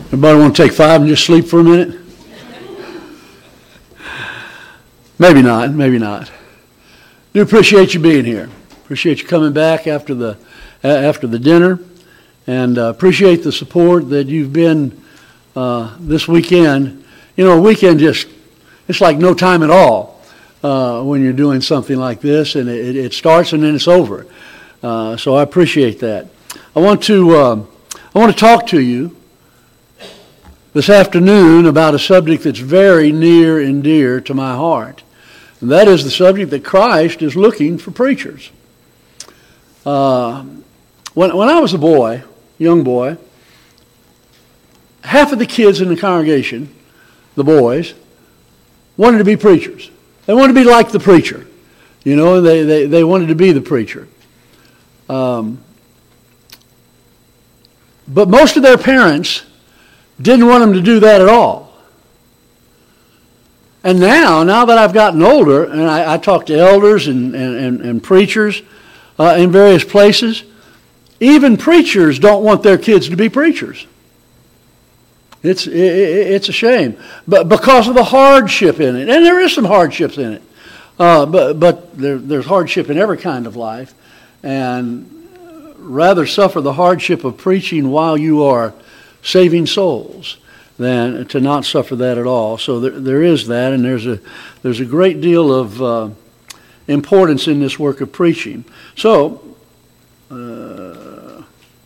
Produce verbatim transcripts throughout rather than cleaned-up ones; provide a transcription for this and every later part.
Everybody want to take five and just sleep for a minute? Maybe not, maybe not. Do appreciate you being here. Appreciate you coming back after the after the dinner, and uh, appreciate the support that you've been uh, this weekend. You know, a weekend just, it's like no time at all uh, when you're doing something like this, and it, it starts and then it's over. Uh, so I appreciate that. I want to uh, I want to talk to you this afternoon about a subject that's very near and dear to my heart. And that is the subject that Christ is looking for preachers. Uh, when, when I was a boy, young boy, half of the kids in the congregation, the boys, wanted to be preachers. They wanted to be like the preacher. You know, they, they, they wanted to be the preacher. Um, but most of their parents didn't want them to do that at all. And now, now that I've gotten older, and I, I talk to elders and, and, and, and preachers uh, in various places, even preachers don't want their kids to be preachers. It's, it, it's a shame. But because of the hardship in it, and there is some hardships in it, uh, but, but there, there's hardship in every kind of life, and rather suffer the hardship of preaching while you are saving souls than to not suffer that at all. So there, there is that, and there's a there's a great deal of uh, importance in this work of preaching. So, uh,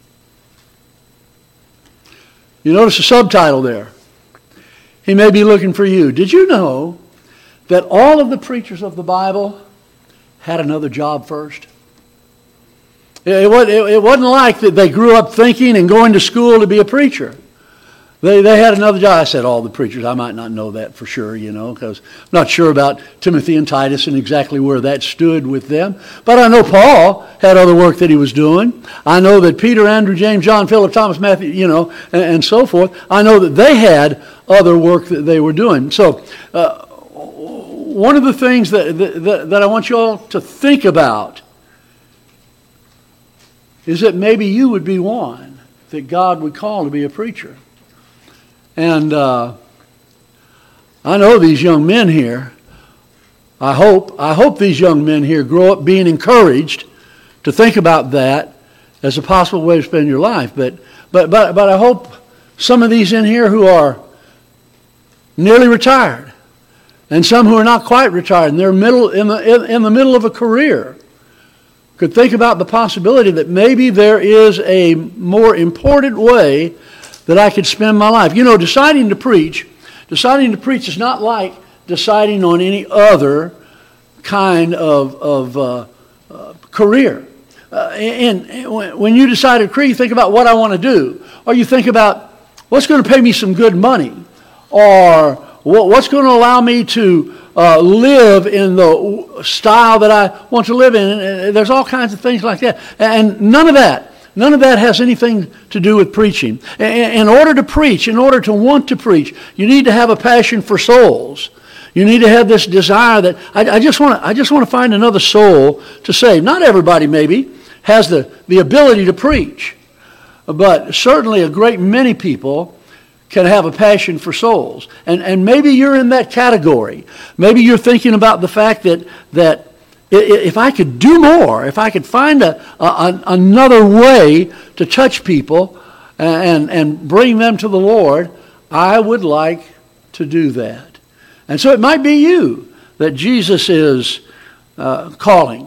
you notice the subtitle there. He may be looking for you. Did you know that all of the preachers of the Bible had another job first? It, it, it wasn't like that they grew up thinking and going to school to be a preacher. They they had another job. I said all the preachers. I might not know that for sure, you know, because I'm not sure about Timothy and Titus and exactly where that stood with them. But I know Paul had other work that he was doing. I know that Peter, Andrew, James, John, Philip, Thomas, Matthew, you know, and, and so forth. I know that they had other work that they were doing. So uh, one of the things that, that, that I want you all to think about is that maybe you would be one that God would call to be a preacher. And uh, I know these young men here, I hope, I hope these young men here grow up being encouraged to think about that as a possible way to spend your life. But, but, but, but I hope some of these in here who are nearly retired, and some who are not quite retired, and they're middle, in, the, in, in the middle of a career, could think about the possibility that maybe there is a more important way that I could spend my life. You know, deciding to preach, deciding to preach is not like deciding on any other kind of, of uh, uh, career. Uh, and, and when you decide to preach, you think about what I want to do. Or you think about what's going to pay me some good money. Or what's going to allow me to uh, live in the style that I want to live in. And there's all kinds of things like that. And none of that None of that has anything to do with preaching. In order to preach, in order to want to preach, you need to have a passion for souls. You need to have this desire that I, I just want to. I just want to find another soul to save. Not everybody, maybe, has the, the ability to preach, but certainly a great many people can have a passion for souls. And and maybe you're in that category. Maybe you're thinking about the fact that that. If I could do more, if I could find a, a, another way to touch people and, and bring them to the Lord, I would like to do that. And so it might be you that Jesus is uh, calling.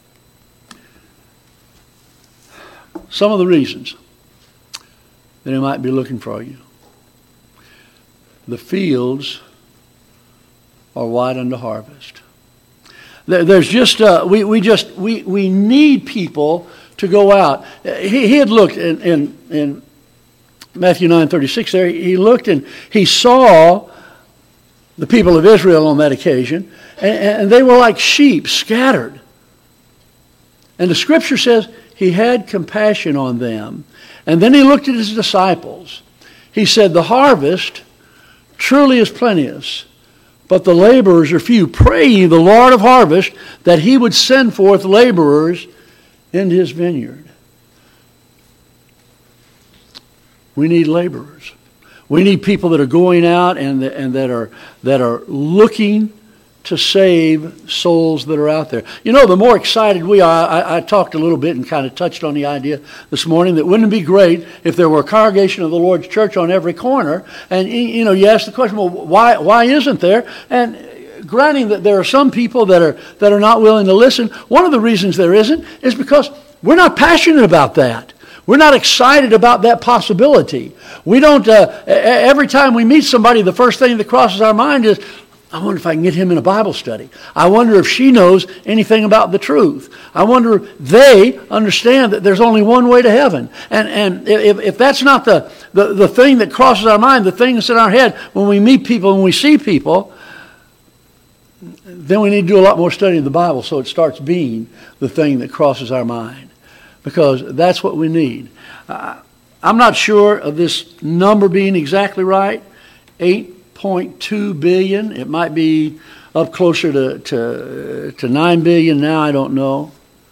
Some of the reasons that He might be looking for you. The fields are white unto harvest. There's just, uh, we, we just, we, we need people to go out. He, he had looked in, in, in Matthew nine thirty-six there, he looked and he saw the people of Israel on that occasion, and, and they were like sheep scattered. And the scripture says he had compassion on them. And then he looked at his disciples. He said, the harvest truly is plenteous, but the laborers are few. Pray ye the Lord of harvest that He would send forth laborers into His vineyard. We need laborers. We need people that are going out and, and that are that are looking to save souls that are out there. You know, the more excited we are, I, I talked a little bit and kind of touched on the idea this morning that wouldn't it be great if there were a congregation of the Lord's church on every corner? And, you know, you ask the question, well, why why isn't there? And granting that there are some people that are that are not willing to listen, one of the reasons there isn't is because we're not passionate about that. We're not excited about that possibility. We don't, uh, every time we meet somebody, the first thing that crosses our mind is, I wonder if I can get him in a Bible study. I wonder if she knows anything about the truth. I wonder if they understand that there's only one way to heaven. And and if, if that's not the, the, the thing that crosses our mind, the thing that's in our head when we meet people, when we see people, then we need to do a lot more study of the Bible so it starts being the thing that crosses our mind. Because that's what we need. Uh, I'm not sure of this number being exactly right. eight point two billion. It might be up closer to, to, to nine billion now. I don't know.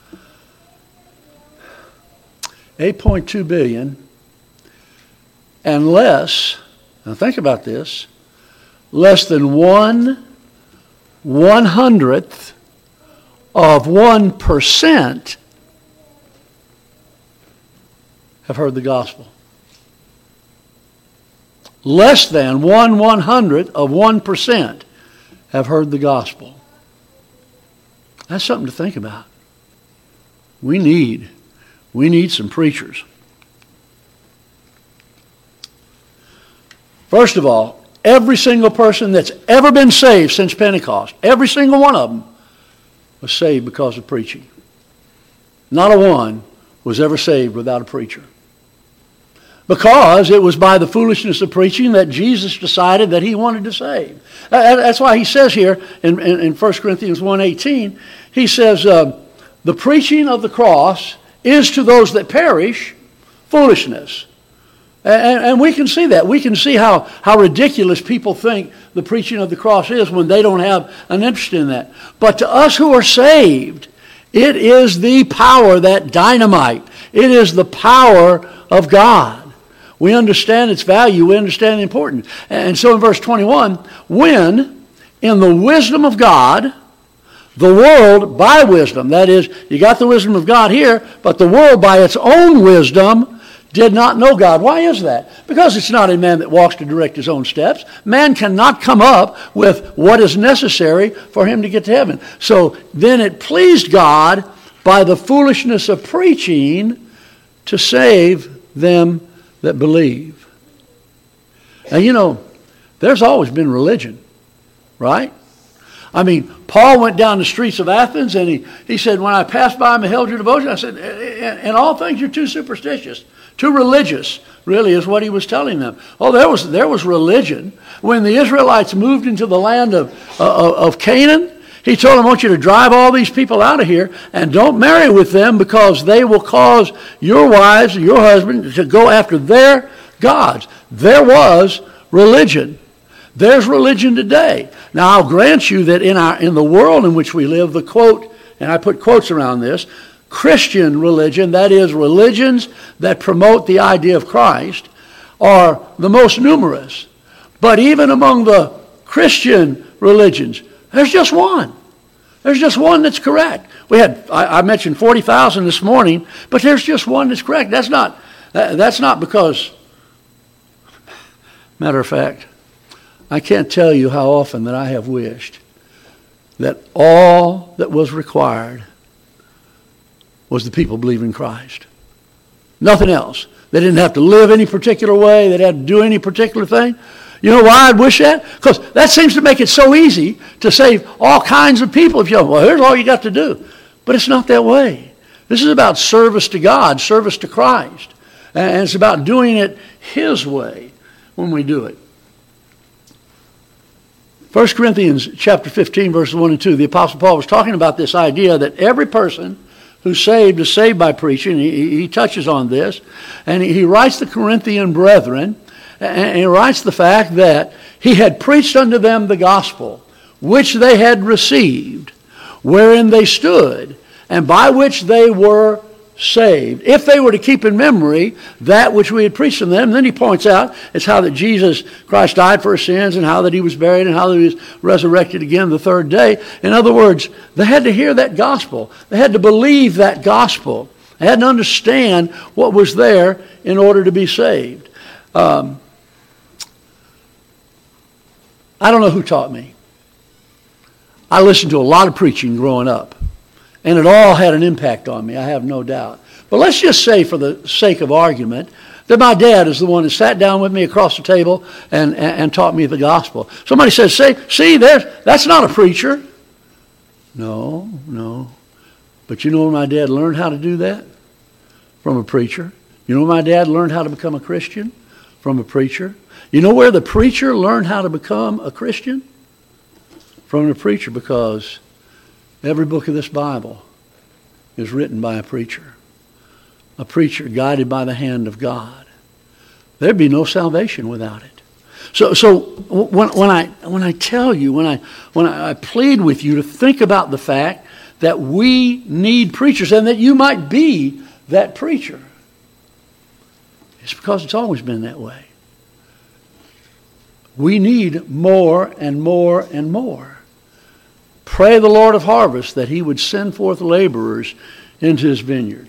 eight point two billion. And less, now think about this, less than one one hundredth of one percent have heard the gospel. Less than one one hundredth of one percent have heard the gospel. That's something to think about. We need, we need some preachers. First of all, every single person that's ever been saved since Pentecost, every single one of them was saved because of preaching. Not a one was ever saved without a preacher. Because it was by the foolishness of preaching that Jesus decided that he wanted to save. That's why he says here in, in, in First Corinthians one eighteen, he says, uh, the preaching of the cross is to those that perish foolishness. And, and we can see that. We can see how, how ridiculous people think the preaching of the cross is when they don't have an interest in that. But to us who are saved, it is the power, that dynamite. It is the power of God. We understand its value. We understand the importance. And so in verse twenty-one, when in the wisdom of God, the world by wisdom, that is, you got the wisdom of God here, but the world by its own wisdom did not know God. Why is that? Because it's not a man that walks to direct his own steps. Man cannot come up with what is necessary for him to get to heaven. So then it pleased God by the foolishness of preaching to save them that believe. Now, you know, there's always been religion, right? I mean, Paul went down the streets of Athens and he, he said, when I passed by and beheld your devotion, I said, in all things you're too superstitious, too religious, really is what he was telling them. Oh, there was there was religion. When the Israelites moved into the land of, uh, of Canaan, he told them, I want you to drive all these people out of here and don't marry with them because they will cause your wives, your husband, to go after their gods. There was religion. There's religion today. Now, I'll grant you that in our in the world in which we live, the quote, and I put quotes around this, Christian religion, that is, religions that promote the idea of Christ, are the most numerous. But even among the Christian religions, there's just one. There's just one that's correct. We had, I, I mentioned forty thousand this morning, but there's just one that's correct. That's not, that, that's not because, matter of fact, I can't tell you how often that I have wished that all that was required was the people believing Christ. Nothing else. They didn't have to live any particular way. They didn't have to do any particular thing. You know why I'd wish that? Because that seems to make it so easy to save all kinds of people. If you go, well, here's all you got to do. But it's not that way. This is about service to God, service to Christ. And it's about doing it His way when we do it. First Corinthians chapter fifteen, verses one and two, the Apostle Paul was talking about this idea that every person who's saved is saved by preaching. He, he touches on this. And he, he writes the Corinthian brethren, and he writes the fact that he had preached unto them the gospel, which they had received, wherein they stood, and by which they were saved, if they were to keep in memory that which we had preached to them. And then he points out it's how that Jesus Christ died for our sins, and how that he was buried, and how that he was resurrected again the third day. In other words, they had to hear that gospel. They had to believe that gospel. They had to understand what was there in order to be saved. Um, I don't know who taught me. I listened to a lot of preaching growing up, and it all had an impact on me, I have no doubt. But let's just say, for the sake of argument, that my dad is the one that sat down with me across the table and, and, and taught me the gospel. Somebody says, see, see there's, that's not a preacher. No, no. But you know where my dad learned how to do that? From a preacher. You know where my dad learned how to become a Christian? From a preacher. You know where the preacher learned how to become a Christian? From a preacher, because every book of this Bible is written by a preacher. A preacher guided by the hand of God. There'd be no salvation without it. So, so when, when I when I tell you, when I when I, I plead with you to think about the fact that we need preachers, and that you might be that preacher, it's because it's always been that way. We need more and more and more. Pray the Lord of harvest that he would send forth laborers into his vineyard.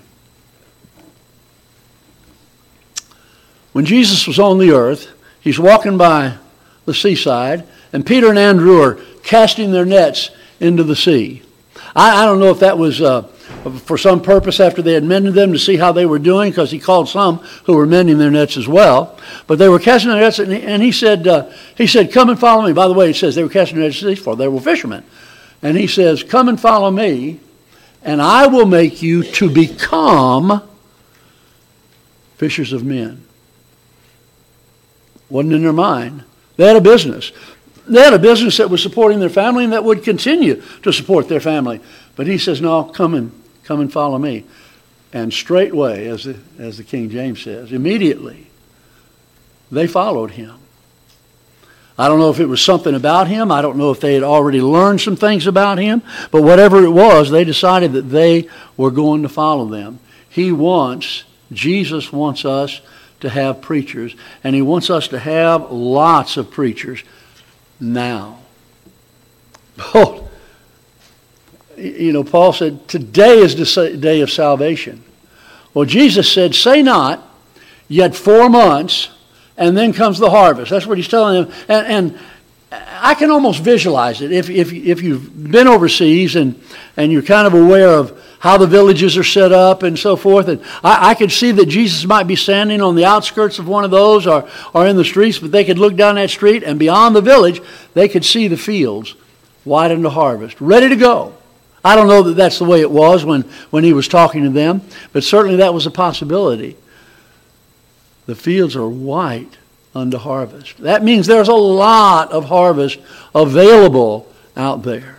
When Jesus was on the earth, he's walking by the seaside, and Peter and Andrew are casting their nets into the sea. I, I don't know if that was uh, for some purpose after they had mended them, to see how they were doing, because he called some who were mending their nets as well. But they were casting their nets, and he, and he said, uh, he said, "Come and follow me." By the way, it says they were casting their nets to the sea, for they were fishermen. And he says, "Come and follow me, and I will make you to become fishers of men." Wasn't in their mind. They had a business. They had a business that was supporting their family and that would continue to support their family. But he says, "No, come and come and follow me." And straightway, as the, as the King James says, immediately, they followed him. I don't know if it was something about him. I don't know if they had already learned some things about him. But whatever it was, they decided that they were going to follow them. He wants, Jesus wants us to have preachers. And he wants us to have lots of preachers now. Oh, you know, Paul said, today is the day of salvation. Well, Jesus said, say not, yet four months, and then comes the harvest. That's what he's telling them. And, and I can almost visualize it. If, if, if you've been overseas and, and you're kind of aware of how the villages are set up and so forth, and I, I could see that Jesus might be standing on the outskirts of one of those, or, or in the streets, but they could look down that street, and beyond the village, they could see the fields white unto harvest, ready to go. I don't know that that's the way it was when, when he was talking to them, but certainly that was a possibility. The fields are white unto harvest. That means there's a lot of harvest available out there.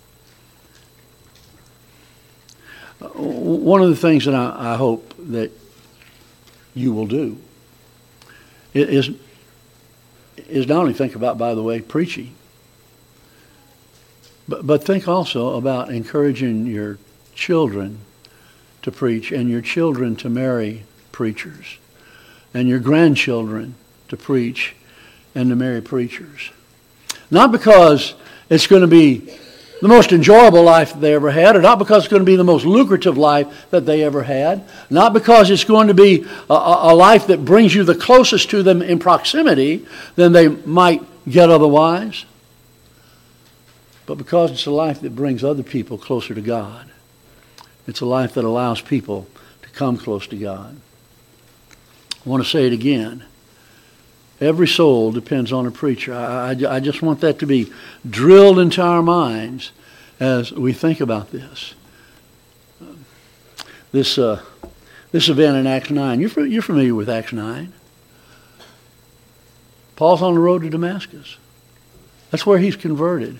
One of the things that I, I hope that you will do is, is not only think about, by the way, preaching, but, but think also about encouraging your children to preach, and your children to marry preachers, and your grandchildren to preach and to marry preachers. Not because it's going to be the most enjoyable life that they ever had, or not because it's going to be the most lucrative life that they ever had, not because it's going to be a, a life that brings you the closest to them in proximity than they might get otherwise, but because it's a life that brings other people closer to God. It's a life that allows people to come close to God. I want to say it again. Every soul depends on a preacher. I, I, I just want that to be drilled into our minds as we think about this. This uh, this event in Acts nine, you're, you're familiar with Acts nine. Paul's on the road to Damascus. That's where he's converted.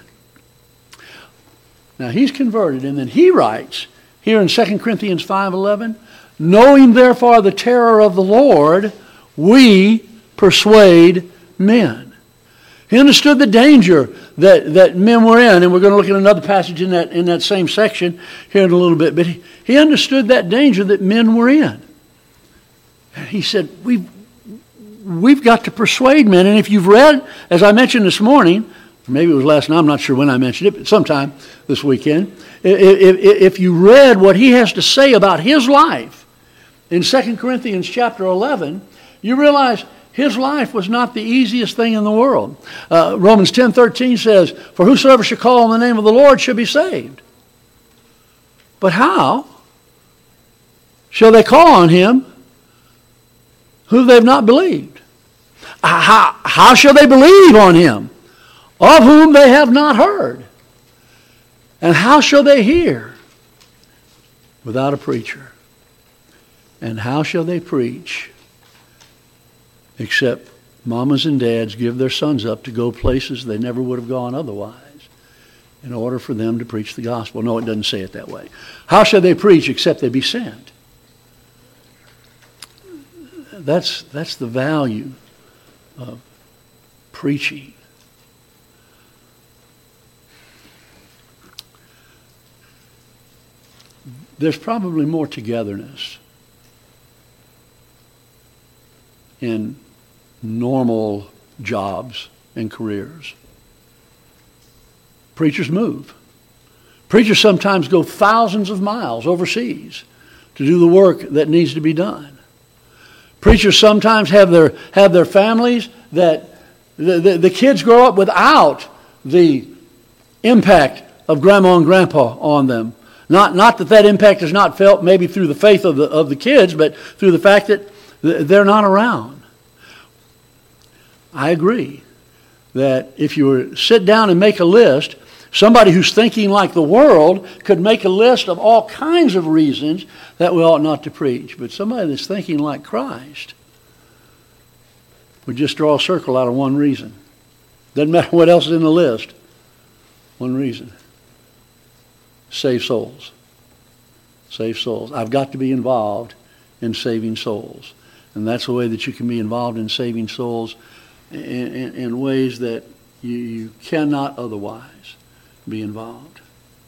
Now he's converted, and then he writes here in Second Corinthians five eleven, knowing therefore the terror of the Lord, we persuade men. He understood the danger that, that men were in, and we're going to look at another passage in that, in that same section here in a little bit. But he, he understood that danger that men were in. And he said, we've, we've got to persuade men. And if you've read, as I mentioned this morning, maybe it was last night, I'm not sure when I mentioned it, but sometime this weekend, if, if, if you read what he has to say about his life in Second Corinthians chapter eleven, you realize his life was not the easiest thing in the world. Uh, Romans ten thirteen says, for whosoever shall call on the name of the Lord shall be saved. But how shall they call on him who they've not believed? How, how shall they believe on him of whom they have not heard? And how shall they hear without a preacher? And how shall they preach except mamas and dads give their sons up to go places they never would have gone otherwise in order for them to preach the gospel? No, it doesn't say it that way. How shall they preach except they be sent? That's, that's the value of preaching. There's probably more togetherness in normal jobs and careers. Preachers move. Preachers sometimes go thousands of miles overseas to do the work that needs to be done. Preachers sometimes have their have their families that the, the, the kids grow up without the impact of grandma and grandpa on them. Not, not that that impact is not felt maybe through the faith of the, of the kids, but through the fact that they're not around. I agree that if you were to sit down and make a list, somebody who's thinking like the world could make a list of all kinds of reasons that we ought not to preach. But somebody that's thinking like Christ would just draw a circle out of one reason. Doesn't matter what else is in the list. One reason. Save souls. Save souls. I've got to be involved in saving souls. And that's the way that you can be involved in saving souls in, in, in ways that you, you cannot otherwise be involved.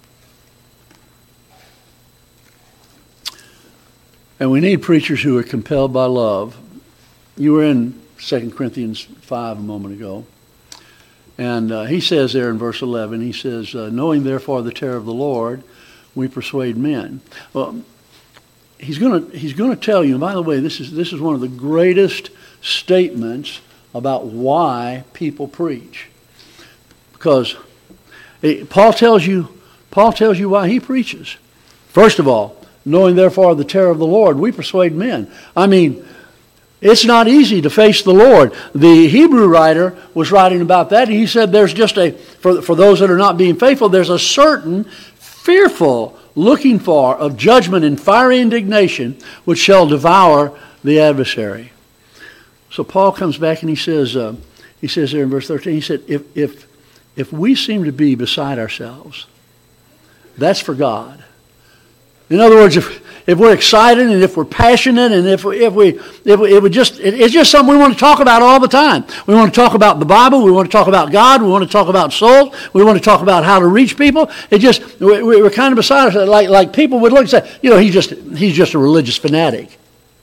And we need preachers who are compelled by love. You were in Second Corinthians five a moment ago. And uh, he says there in verse eleven, he says, uh, knowing therefore the terror of the Lord, we persuade men. Well, he's going to he's going to tell you, and by the way, this is this is one of the greatest statements about why people preach. Because it, Paul tells you, Paul tells you why he preaches. First of all, knowing therefore the terror of the Lord, we persuade men. I mean, it's not easy to face the Lord. The Hebrew writer was writing about that. He said there's just a, for, for those that are not being faithful, there's a certain fearful looking for of judgment and fiery indignation which shall devour the adversary. So Paul comes back and he says, uh, he says there in verse thirteen, he said, if, if, if we seem to be beside ourselves, that's for God. In other words, if if we're excited and if we're passionate and if we, if we if we, it would just it, it's just something we want to talk about all the time. We want to talk about the Bible. We want to talk about God. We want to talk about souls. We want to talk about how to reach people. It just we, we're kind of beside ourselves. Like like people would look and say, you know, he's just he's just a religious fanatic.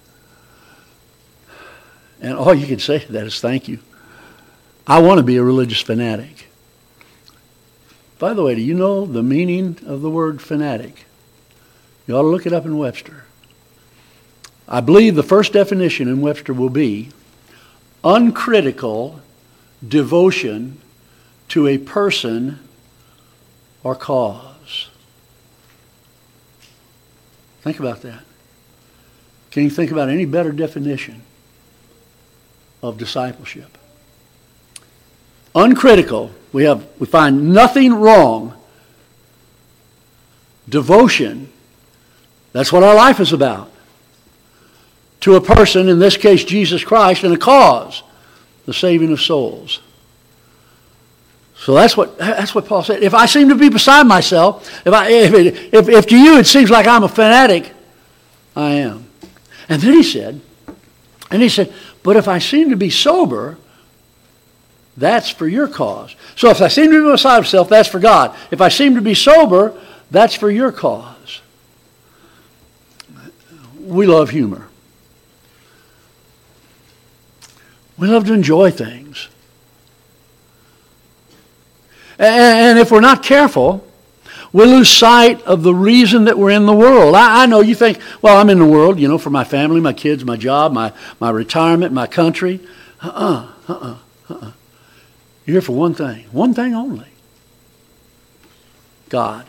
And all you can say to that is thank you. I want to be a religious fanatic. By the way, do you know the meaning of the word fanatic? You ought to look it up in Webster. I believe the first definition in Webster will be uncritical devotion to a person or cause. Think about that. Can you think about any better definition of discipleship? Uncritical. We have we find nothing wrong. Devotion. That's what our life is about. To a person, in this case Jesus Christ, and a cause, the saving of souls. So that's what that's what Paul said. If I seem to be beside myself, if I if it, if, if to you it seems like I'm a fanatic, I am. And then he said, and he said, but if I seem to be sober, that's for your cause. So if I seem to be beside myself, that's for God. If I seem to be sober, that's for your cause. We love humor. We love to enjoy things. And if we're not careful, we lose sight of the reason that we're in the world. I, I know you think, well, I'm in the world, you know, for my family, my kids, my job, my, my retirement, my country. Uh-uh, uh-uh, uh-uh. You're here for one thing, one thing only. God.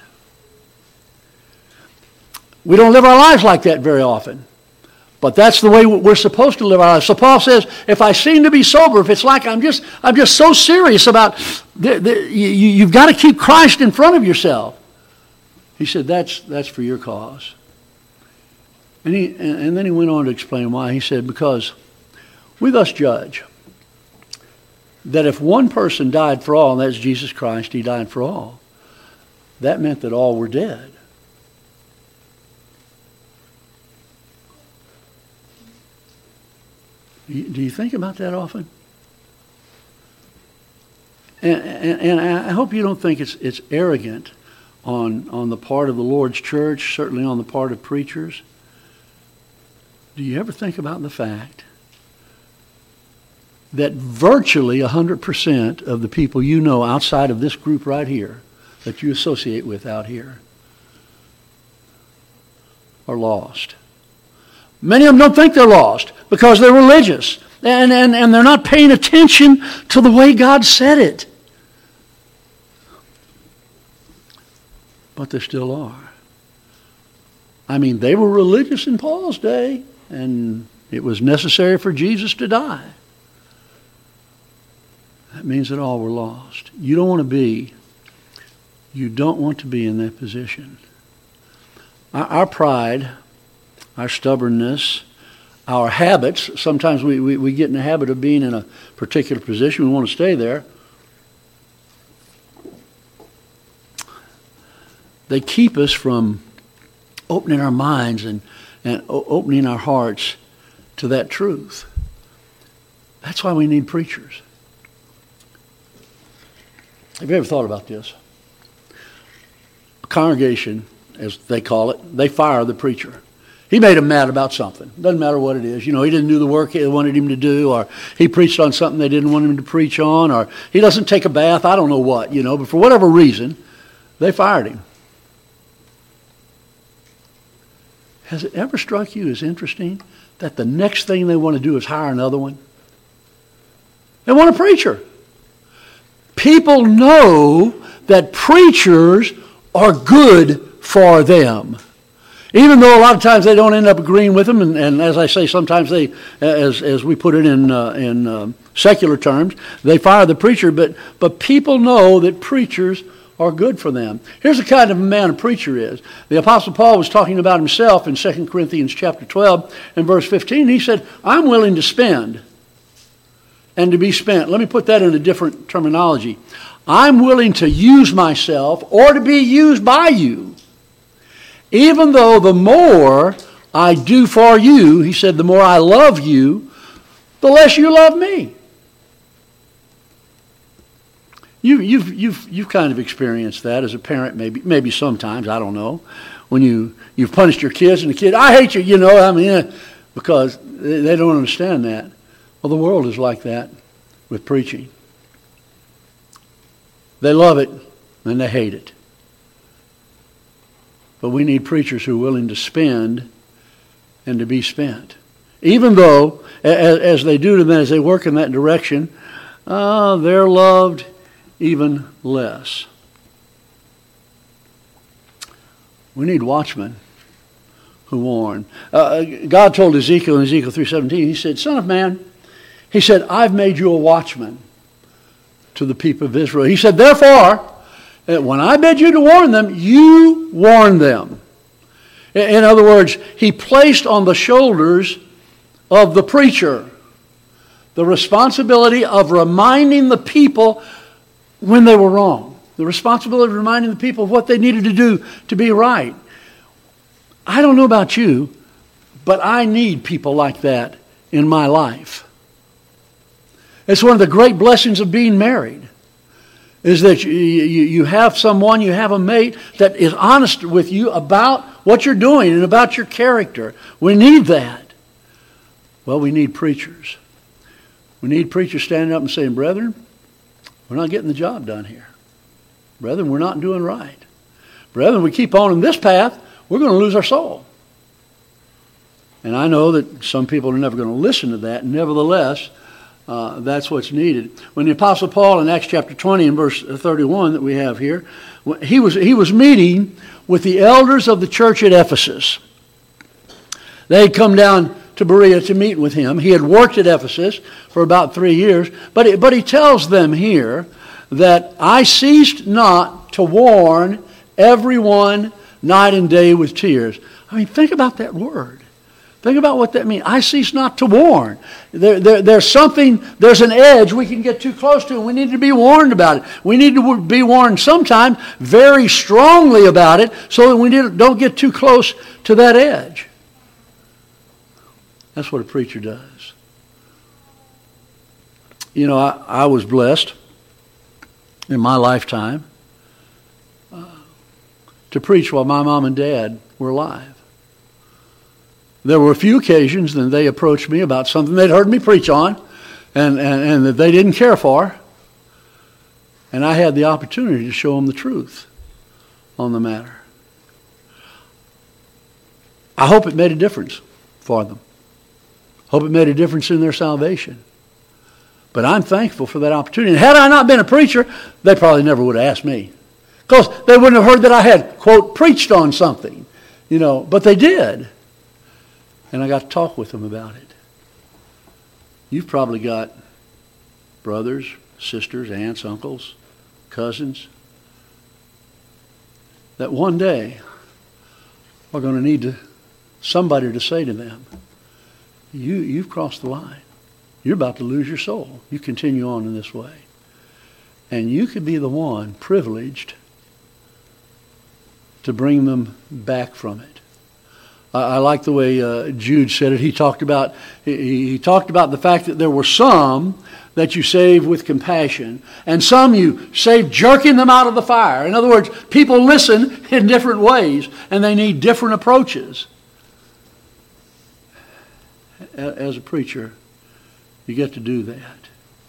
We don't live our lives like that very often. But that's the way we're supposed to live our lives. So Paul says, if I seem to be sober, if it's like I'm just I'm just so serious about, the, the, you, you've got to keep Christ in front of yourself. He said, that's that's for your cause. And, he, and, and then he went on to explain why. He said, because we thus judge that if one person died for all, and that's Jesus Christ, he died for all, that meant that all were dead. Do you think about that often? And, and, and I hope you don't think it's it's arrogant on, on the part of the Lord's church, certainly on the part of preachers. Do you ever think about the fact that virtually one hundred percent of the people you know outside of this group right here, that you associate with out here, are lost? Many of them don't think they're lost because they're religious. And, and, and they're not paying attention to the way God said it. But they still are. I mean, they were religious in Paul's day, and it was necessary for Jesus to die. That means that all were lost. You don't want to be, you don't want to be in that position. Our, our pride, our stubbornness, our habits, sometimes we, we, we get in the habit of being in a particular position. We want to stay there. They keep us from opening our minds and, and opening our hearts to that truth. That's why we need preachers. Have you ever thought about this? A congregation, as they call it, they fire the preacher. He made them mad about something. Doesn't matter what it is. You know, he didn't do the work they wanted him to do, or he preached on something they didn't want him to preach on, or he doesn't take a bath, I don't know what, you know, but for whatever reason, they fired him. Has it ever struck you as interesting that the next thing they want to do is hire another one? They want a preacher. People know that preachers are good for them. Even though a lot of times they don't end up agreeing with them, and, and as I say, sometimes they, as as we put it in uh, in um, secular terms, they fire the preacher. But but people know that preachers are good for them. Here's the kind of a man a preacher is. The Apostle Paul was talking about himself in Second Corinthians chapter twelve and verse fifteen. He said, "I'm willing to spend and to be spent." Let me put that in a different terminology. I'm willing to use myself or to be used by you. Even though the more I do for you, he said, the more I love you, the less you love me. You, you've, you've, you've kind of experienced that as a parent, maybe, maybe sometimes, I don't know, when you, you've punished your kids and the kid, I hate you, you know, I mean, eh, because they, they don't understand that. Well, the world is like that with preaching. They love it and they hate it. But we need preachers who are willing to spend and to be spent. Even though, as, as they do to them, as they work in that direction, uh, they're loved even less. We need watchmen who warn. Uh, God told Ezekiel in Ezekiel three seventeen, he said, "Son of man," he said, "I've made you a watchman to the people of Israel." He said, "Therefore, when I bid you to warn them, you warn them." In other words, he placed on the shoulders of the preacher the responsibility of reminding the people when they were wrong. The responsibility of reminding the people of what they needed to do to be right. I don't know about you, but I need people like that in my life. It's one of the great blessings of being married, is that you, you, you have someone, you have a mate that is honest with you about what you're doing and about your character. We need that. Well, we need preachers. We need preachers standing up and saying, brethren, we're not getting the job done here. Brethren, we're not doing right. Brethren, we keep on in this path, we're going to lose our soul. And I know that some people are never going to listen to that. Nevertheless, uh, that's what's needed. When the Apostle Paul in Acts chapter twenty and verse thirty-one that we have here, he was, he was meeting with the elders of the church at Ephesus. They had come down to Berea to meet with him. He had worked at Ephesus for about three years. But, it, but he tells them here that I ceased not to warn everyone night and day with tears. I mean, think about that word. Think about what that means. I cease not to warn. There, there, there's something, there's an edge we can get too close to, and we need to be warned about it. We need to be warned sometimes very strongly about it so that we don't get too close to that edge. That's what a preacher does. You know, I, I was blessed in my lifetime uh, to preach while my mom and dad were alive. There were a few occasions that they approached me about something they'd heard me preach on and, and, and that they didn't care for. And I had the opportunity to show them the truth on the matter. I hope it made a difference for them. Hope it made a difference in their salvation. But I'm thankful for that opportunity. And had I not been a preacher, they probably never would have asked me. Because they wouldn't have heard that I had, quote, preached on something. You know, but they did. And I got to talk with them about it. You've probably got brothers, sisters, aunts, uncles, cousins that one day are going to need to, somebody to say to them, you, you've crossed the line. You're about to lose your soul. You continue on in this way. And you could be the one privileged to bring them back from it. I like the way uh, Jude said it. He talked about he, he talked about the fact that there were some that you saved with compassion, and some you saved jerking them out of the fire. In other words, people listen in different ways, and they need different approaches. As a preacher, you get to do that.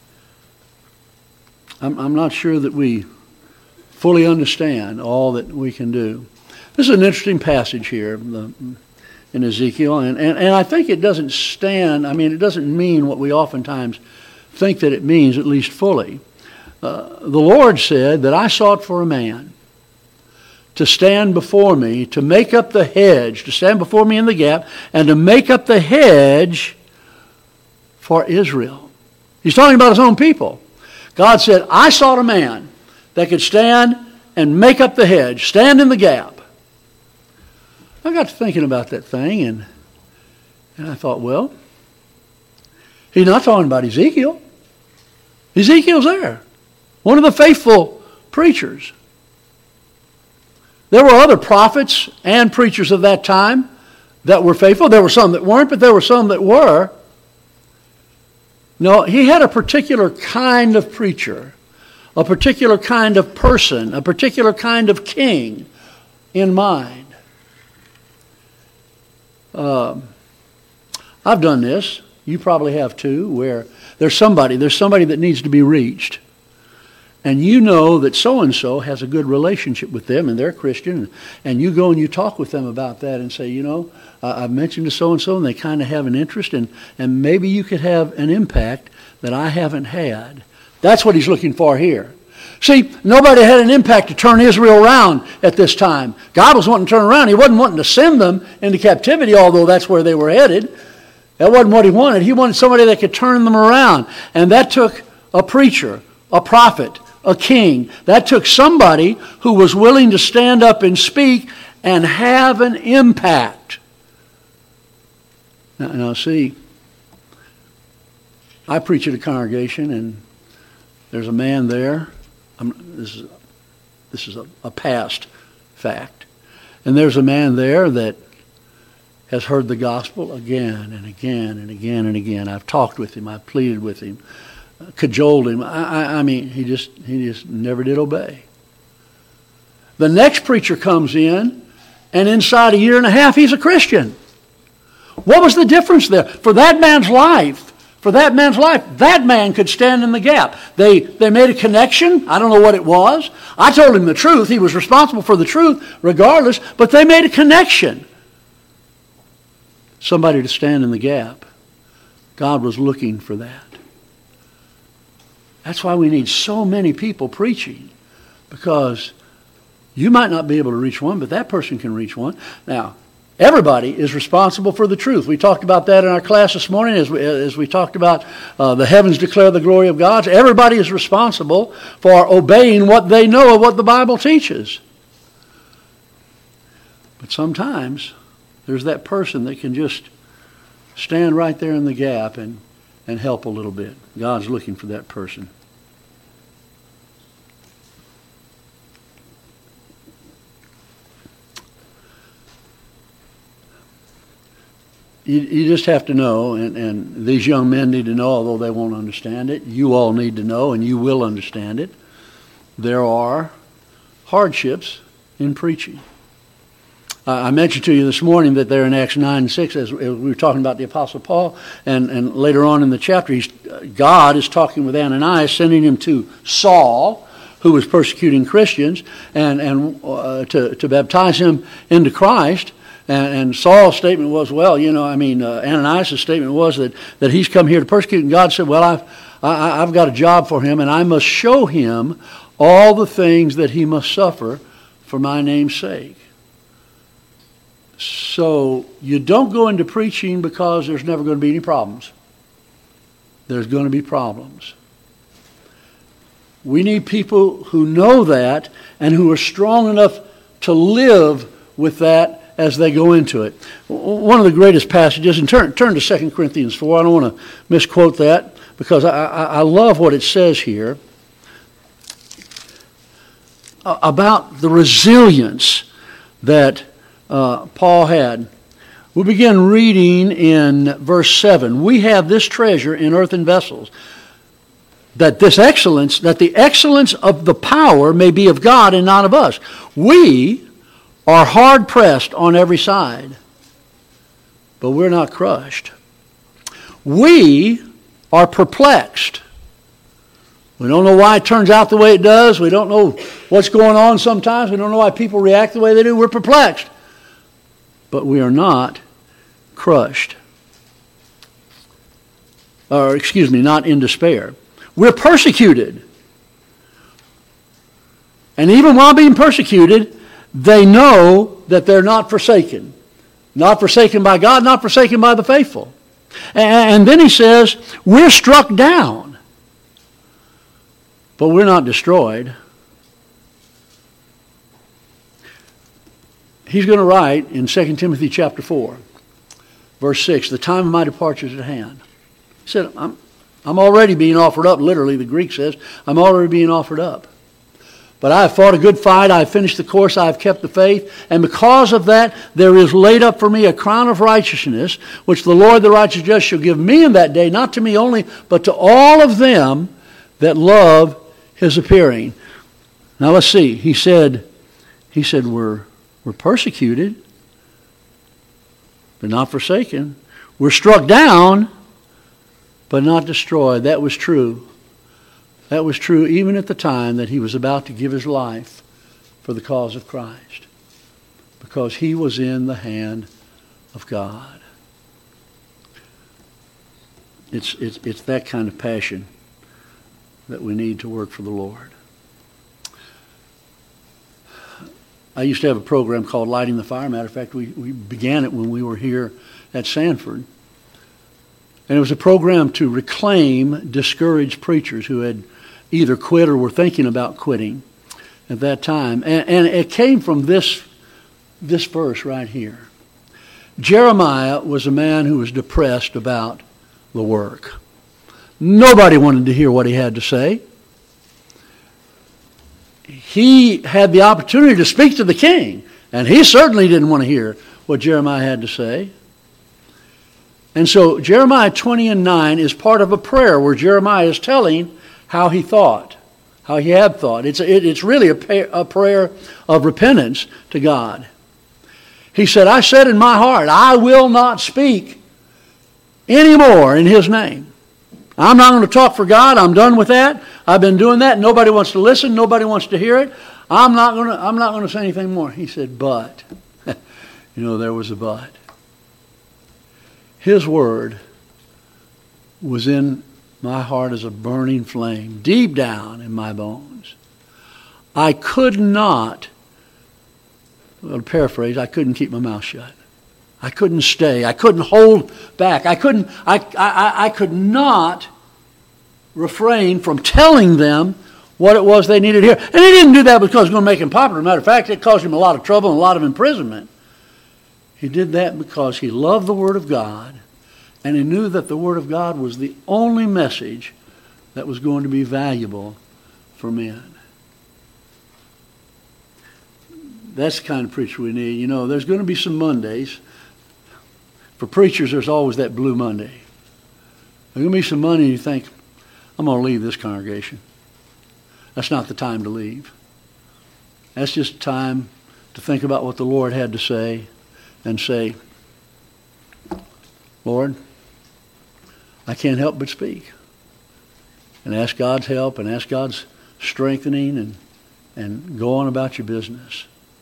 I'm, I'm not sure that we fully understand all that we can do. This is an interesting passage here. The, in Ezekiel, and, and, and I think it doesn't stand, I mean, it doesn't mean what we oftentimes think that it means, at least fully. Uh, the Lord said that I sought for a man to stand before me, to make up the hedge, to stand before me in the gap, and to make up the hedge for Israel. He's talking about his own people. God said, I sought a man that could stand and make up the hedge, stand in the gap. I got to thinking about that thing, and, and I thought, well, he's not talking about Ezekiel. Ezekiel's there, one of the faithful preachers. There were other prophets and preachers of that time that were faithful. There were some that weren't, but there were some that were. No, he had a particular kind of preacher, a particular kind of person, a particular kind of king in mind. Uh, I've done this. You probably have too, where there's somebody, there's somebody that needs to be reached. And you know that so-and-so has a good relationship with them and they're Christian. And you go and you talk with them about that and say, you know, uh, I've mentioned to so-and-so and they kind of have an interest. And, and maybe you could have an impact that I haven't had. That's what he's looking for here. See, nobody had an impact to turn Israel around at this time. God was wanting to turn around. He wasn't wanting to send them into captivity, although that's where they were headed. That wasn't what he wanted. He wanted somebody that could turn them around. And that took a preacher, a prophet, a king. That took somebody who was willing to stand up and speak and have an impact. Now, now see, I preach at a congregation, and there's a man there. I'm, this is, this is a, a past fact. And there's a man there that has heard the gospel again and again and again and again. I've talked with him. I've pleaded with him. cajoled him. I, I, I mean, he just he just never did obey. The next preacher comes in, and inside a year and a half, he's a Christian. What was the difference there? For that man's life, for that man's life, that man could stand in the gap. They, they made a connection. I don't know what it was. I told him the truth. He was responsible for the truth regardless, but they made a connection. Somebody to stand in the gap. God was looking for that. That's why we need so many people preaching, because you might not be able to reach one, but that person can reach one. Now, everybody is responsible for the truth. We talked about that in our class this morning as we, as we talked about uh, the heavens declare the glory of God. Everybody is responsible for obeying what they know of what the Bible teaches. But sometimes there's that person that can just stand right there in the gap and, and help a little bit. God's looking for that person. You, you just have to know, and, and these young men need to know, although they won't understand it. You all need to know, and you will understand it. There are hardships in preaching. Uh, I mentioned to you this morning that they're in Acts nine and six, as, as we were talking about the Apostle Paul, and, and later on in the chapter, he's, uh, God is talking with Ananias, sending him to Saul, who was persecuting Christians, and, and uh, to, to baptize him into Christ. And, and Saul's statement was, well, you know, I mean, uh, Ananias' statement was that, that he's come here to persecute. And God said, well, I've, I, I've got a job for him, and I must show him all the things that he must suffer for my name's sake. So you don't go into preaching because there's never going to be any problems. There's going to be problems. We need people who know that and who are strong enough to live with that as they go into it. One of the greatest passages, and turn, turn to Second Corinthians four. I don't want to misquote that because I, I, I love what it says here about the resilience that uh, Paul had. We begin reading in verse seven. We have this treasure in earthen vessels, that this excellence, that the excellence of the power may be of God and not of us. We are hard pressed on every side, but we're not crushed. We are perplexed. We don't know why it turns out the way it does. We don't know what's going on sometimes. We don't know why people react the way they do. We're perplexed. But we are not crushed. Or, excuse me, not in despair. We're persecuted. And even while being persecuted, they know that they're not forsaken. Not forsaken by God, not forsaken by the faithful. And then he says, we're struck down, but we're not destroyed. He's going to write in Second Timothy chapter four, verse six, the time of my departure is at hand. He said, I'm, I'm already being offered up. Literally, the Greek says, I'm already being offered up. But I have fought a good fight, I have finished the course, I have kept the faith, and because of that there is laid up for me a crown of righteousness, which the Lord the righteous judge shall give me in that day, not to me only, but to all of them that love his appearing. Now let's see. He said, he said we're, we're persecuted, but not forsaken. We're struck down, but not destroyed. That was true. That was true even at the time that he was about to give his life for the cause of Christ, because he was in the hand of God. It's, it's, it's that kind of passion that we need to work for the Lord. I used to have a program called Lighting the Fire. Matter of fact, we, we began it when we were here at Sanford. And it was a program to reclaim discouraged preachers who had either quit or were thinking about quitting at that time. And, and it came from this, this verse right here. Jeremiah was a man who was depressed about the work. Nobody wanted to hear what he had to say. He had the opportunity to speak to the king, and he certainly didn't want to hear what Jeremiah had to say. And so Jeremiah twenty and nine is part of a prayer where Jeremiah is telling how he thought, how he had thought. It's, it, it's really a, a prayer of repentance to God. He said, I said in my heart, I will not speak anymore in His name. I'm not going to talk for God. I'm done with that. I've been doing that. Nobody wants to listen. Nobody wants to hear it. I'm not going to, I'm not going to say anything more. He said, but, you know, there was a but. His word was in my heart as a burning flame, deep down in my bones. I could not, I'll paraphrase, I couldn't keep my mouth shut. I couldn't stay. I couldn't hold back. I couldn't, I, I, I could not refrain from telling them what it was they needed to hear. And he didn't do that because it was going to make him popular. Matter of fact, it caused him a lot of trouble and a lot of imprisonment. He did that because he loved the Word of God, and he knew that the Word of God was the only message that was going to be valuable for men. That's the kind of preacher we need. You know, there's going to be some Mondays. For preachers, there's always that blue Monday. There's going to be some Monday you think, I'm going to leave this congregation. That's not the time to leave. That's just time to think about what the Lord had to say and say, Lord, I can't help but speak. And ask God's help and ask God's strengthening and, and go on about your business.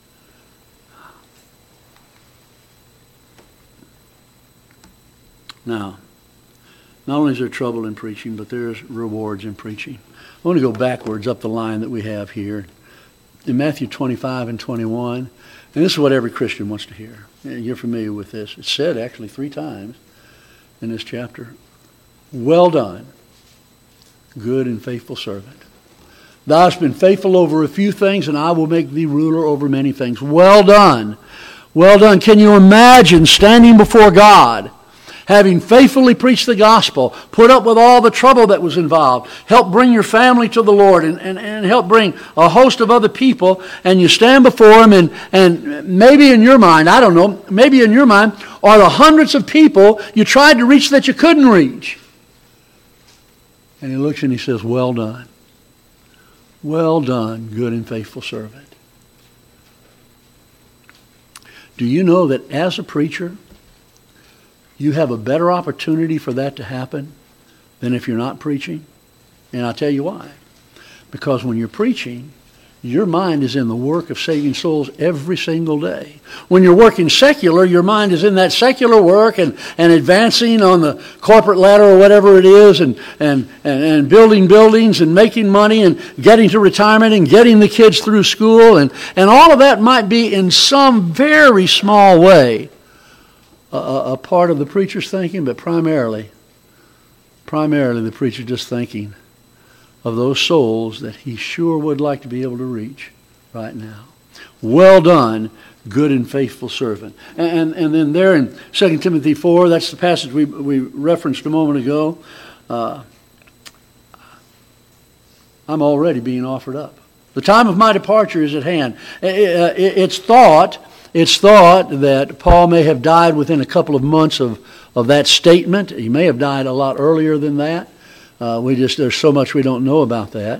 Now, not only is there trouble in preaching, but there's rewards in preaching. I want to go backwards up the line that we have here. In Matthew twenty-five and twenty-one, and this is what every Christian wants to hear. You're familiar with this. It's said actually three times in this chapter. Well done, good and faithful servant. Thou hast been faithful over a few things, and I will make thee ruler over many things. Well done. Well done. Can you imagine standing before God, having faithfully preached the gospel, put up with all the trouble that was involved, help bring your family to the Lord, and, and, and help bring a host of other people, and you stand before Him, and, and maybe in your mind, I don't know, maybe in your mind are the hundreds of people you tried to reach that you couldn't reach. And He looks and He says, well done. Well done, good and faithful servant. Do you know that as a preacher, you have a better opportunity for that to happen than if you're not preaching? And I'll tell you why. Because when you're preaching, your mind is in the work of saving souls every single day. When you're working secular, your mind is in that secular work and, and advancing on the corporate ladder or whatever it is, and, and, and, and building buildings and making money and getting to retirement and getting the kids through school. And, and all of that might be in some very small way a, a part of the preacher's thinking, but primarily, primarily the preacher just thinking of those souls that he sure would like to be able to reach right now. Well done, good and faithful servant. And, and then there in Second Timothy four, that's the passage we, we referenced a moment ago. Uh, I'm already being offered up. The time of my departure is at hand. It's thought, it's thought that Paul may have died within a couple of months of, of that statement. He may have died a lot earlier than that. Uh, we just there's so much we don't know about that.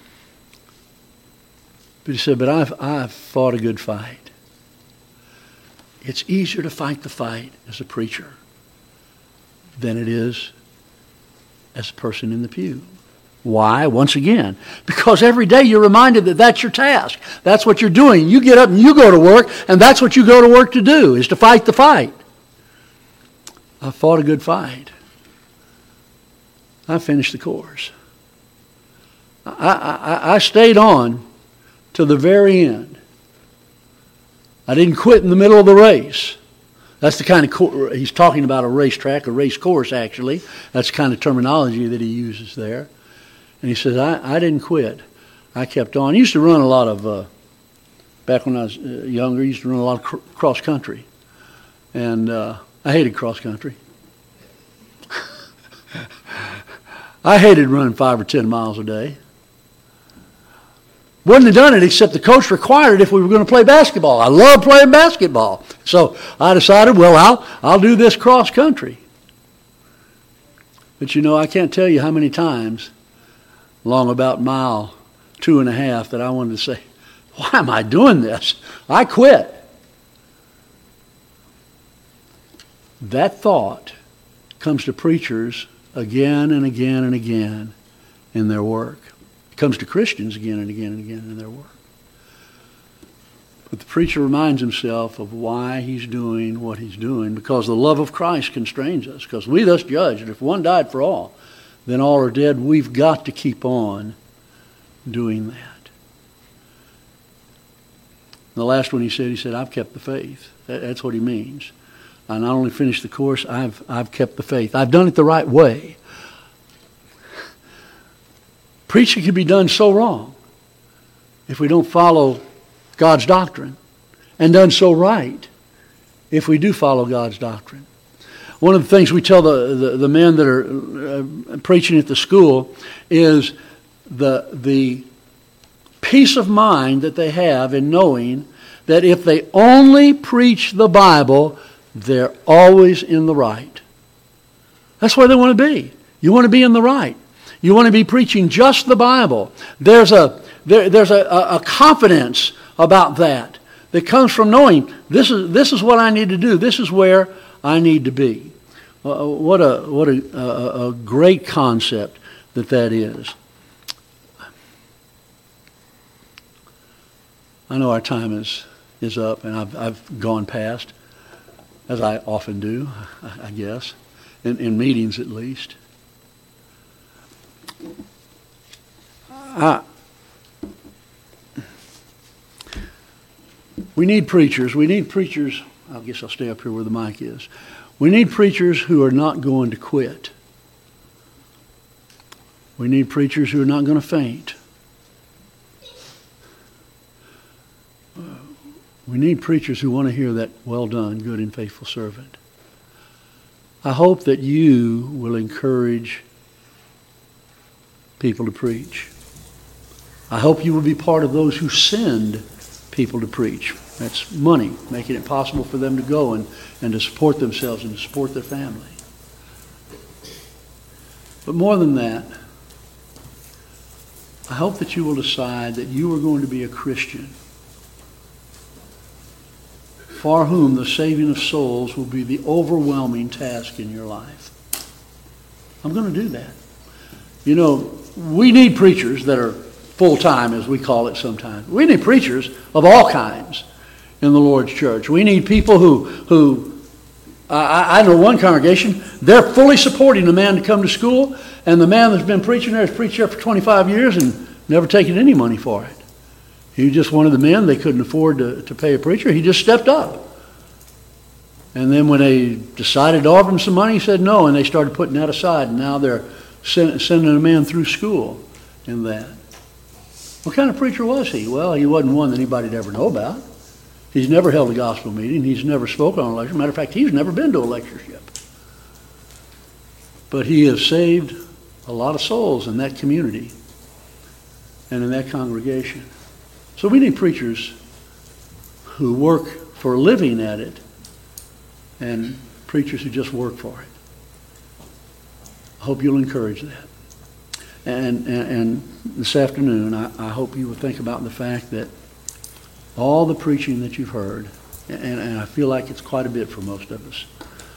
But he said, but I've, I've fought a good fight. It's easier to fight the fight as a preacher than it is as a person in the pew. Why? Once again, because every day you're reminded that that's your task. That's what you're doing. You get up and you go to work, and that's what you go to work to do, is to fight the fight. I fought a good fight. I finished the course. I, I, I stayed on to the very end. I didn't quit in the middle of the race. That's the kind of, co- he's talking about a racetrack, a race course actually. That's the kind of terminology that he uses there. And he says, I, I didn't quit. I kept on. I used to run a lot of, uh, back when I was uh, younger, I used to run a lot of cr- cross country. And uh, I hated cross country. I hated running five or ten miles a day. Wouldn't have done it except the coach required it if we were going to play basketball. I love playing basketball. So I decided, well, I'll, I'll do this cross country. But you know, I can't tell you how many times, along about mile two and a half, that I wanted to say, why am I doing this? I quit. That thought comes to preachers again and again and again in their work. It comes to Christians again and again and again in their work. But the preacher reminds himself of why he's doing what he's doing, because the love of Christ constrains us. Because we thus judge that if one died for all, then all are dead. We've got to keep on doing that. The last one he said, he said, I've kept the faith. That's what he means. I not only finished the course, I've, I've kept the faith. I've done it the right way. Preaching can be done so wrong if we don't follow God's doctrine, and done so right if we do follow God's doctrine. One of the things we tell the, the, the men that are uh, preaching at the school is the, the peace of mind that they have in knowing that if they only preach the Bible, they're always in the right. That's where they want to be. You want to be in the right. You want to be preaching just the Bible. There's a there, there's a, a, a confidence about that that comes from knowing this is this is what I need to do. This is where I need to be. Uh, what a what a, a, a great concept that that is. I know our time is is up, and I've I've gone past, as I often do, I guess, in, in meetings at least. I, we need preachers. We need preachers. I guess I'll stay up here where the mic is. We need preachers who are not going to quit. We need preachers who are not going to faint. We need preachers who want to hear that, well done, good and faithful servant. I hope that you will encourage people to preach. I hope you will be part of those who send people to preach. That's money, making it possible for them to go and, and to support themselves and to support their family. But more than that, I hope that you will decide that you are going to be a Christian for whom the saving of souls will be the overwhelming task in your life. I'm going to do that. You know, we need preachers that are full-time, as we call it sometimes. We need preachers of all kinds in the Lord's church. We need people who, who I, I know one congregation, they're fully supporting the man to come to school, and the man that's been preaching there has preached there for twenty-five years and never taken any money for it. He was just one of the men. They couldn't afford to, to pay a preacher. He just stepped up. And then when they decided to offer him some money, he said no, and they started putting that aside, and now they're send, sending a man through school in that. What kind of preacher was he? Well, he wasn't one that anybody'd ever know about. He's never held a gospel meeting. He's never spoken on a lecture. Matter of fact, he's never been to a lectureship. But he has saved a lot of souls in that community and in that congregation. So we need preachers who work for a living at it and preachers who just work for it. I hope you'll encourage that. And, and, and this afternoon, I, I hope you will think about the fact that all the preaching that you've heard, and, and I feel like it's quite a bit for most of us,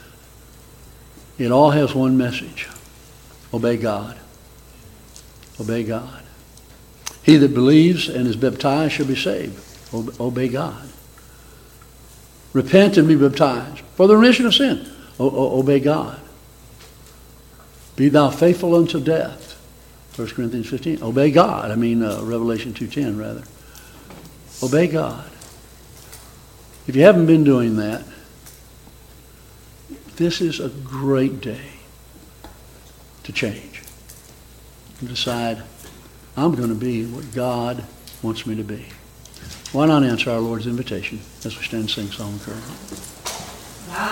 it all has one message. Obey God. Obey God. He that believes and is baptized shall be saved. Obey God. Repent and be baptized for the remission of sin. O- o- obey God. Be thou faithful unto death. First Corinthians fifteen. Obey God. I mean uh, Revelation two ten rather. Obey God. If you haven't been doing that, this is a great day to change. And decide, I'm going to be what God wants me to be. Why not answer our Lord's invitation as we stand and sing Psalm of Encouragement?